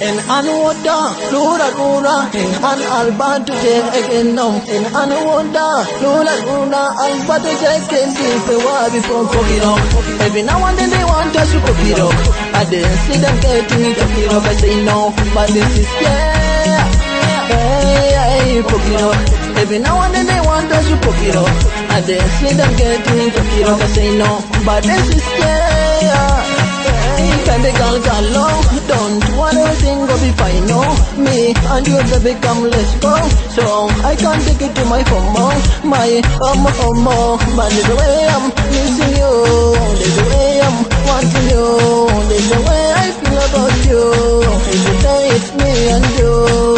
En an woda, lura, en an albatu je egeno. En an woda, lura, albatu je kendi pe wabi for cook it up. Every now and then they want us to cook it up. I didn't see them getting it cook it up. I say no, but this is yeah. Hey, cook it up. Every now and then they want us to cook it up. I didn't see them getting it cook it up. I say no, but this is yeah. Baby girl, don't want everything go be fine, no. Me and you baby come, let's go. So I can't take it to my FOMO, my but there's the way I'm missing you, there's the way I'm wanting you, there's the way I feel about you. Every day it's me and you.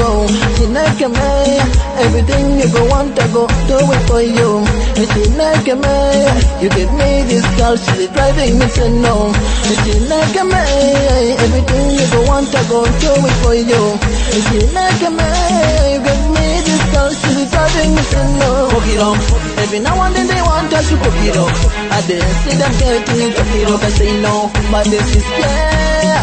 Everything you go want to go do it for you. You give me this girl, she's driving me to know. Everything you go want to go do it for you. You give me this girl, she's driving me to know. Cook it up. Every now and then they want us to cook it up. I didn't see them getting it cook it up. I say no, but this is yeah.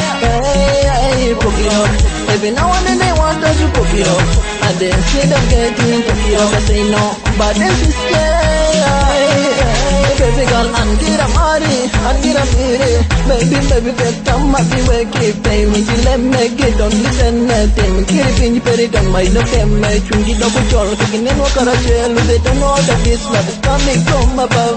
Hey, cook it up. Every now and then they want us to cook it up. I didn't see them getting it cook it up. I say no, but this is yeah. Baby girl, and get a money, and get a mire. Baby, get come up, you wake it, baby. Let me get on listen, nothing. Get it in your petty, don't mind no them. Chunky double jolt, taking in what I share. They don't know that this love is coming from above.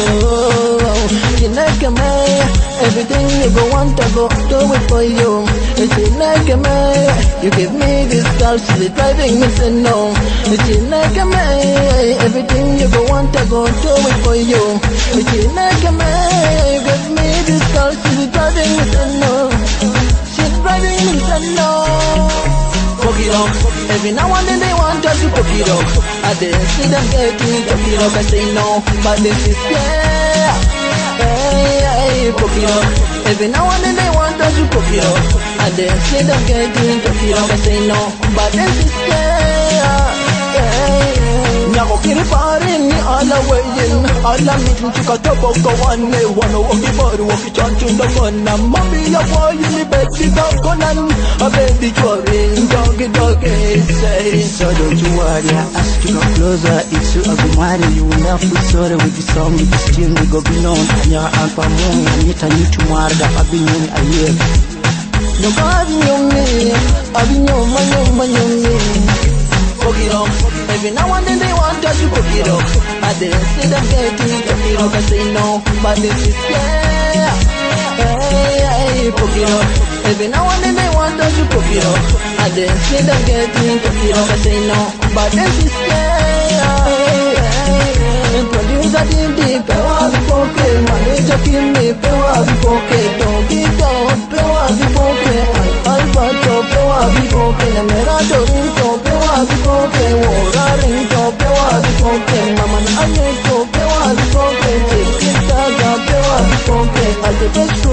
You like me, everything you go want to go do it for you. You like me, you give me this girl, she's driving me to know. You like me, everything you go want to go do it for you. You like me, you give me this girl, she's driving me to know. She's driving me to know. Cook it up. Every now and then they want us to cook it up. I didn't see them getting it cook it up. I say no, but this is yeah. Hey, cook it up. Every now and then they want us to cook it up. I didn't see them getting it cook it up. I say no, but this is yeah. Nyako kiri pare ni ala wayin, ala mitin chika tobo kawane, wano waki baru waki chanchu ndamana, mami ya wayin ni beti dakonan, a baby chwarin, doggy, say. So don't you worry, I ask you to come closer, it's you agumari, you will not put sorry with the song, with the string, we go beyond, anya ampa mung, anita ni tumarga, abinyoni aye. Nobody knew me, abinyoni. Cook it up. Every now and then they want us to cook it up. I didn't see them getting it cook it up. I say no, but this is yeah. Hey, cook it up. Every now and then they want us to cook it up. I didn't see them getting it cook it up. I say no, but this is yeah. Producer Dindi, pewa vipoke, manager Kimi, pewa vipoke, Dogito, pewa vipoke, Alberto, pewa vipoke, Mera Dorito, pewa vipoke, Wararito, pewa vipoke, Mama Ayeto, pewa vipoke, Chiquita, pewa vipoke,